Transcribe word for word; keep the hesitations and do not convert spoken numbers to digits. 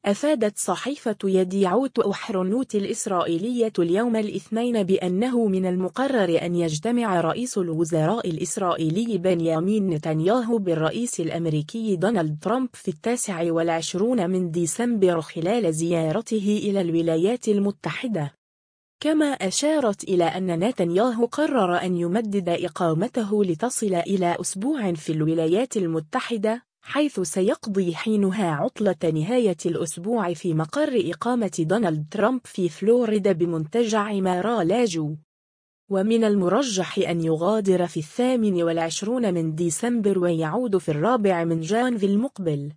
أفادت صحيفة يديعوت أحرنوت الإسرائيلية اليوم الاثنين بأنه من المقرر أن يجتمع رئيس الوزراء الإسرائيلي بنيامين نتنياهو بالرئيس الأمريكي دونالد ترامب في التاسع والعشرون من ديسمبر خلال زيارته إلى الولايات المتحدة. كما أشارت إلى أن نتنياهو قرر أن يمدد إقامته لتصل إلى أسبوع في الولايات المتحدة، حيث سيقضي حينها عطلة نهاية الأسبوع في مقر إقامة دونالد ترامب في فلوريدا بمنتجع مار لاجو. ومن المرجح أن يغادر في الثامن والعشرون من ديسمبر ويعود في الرابع من جانفي المقبل.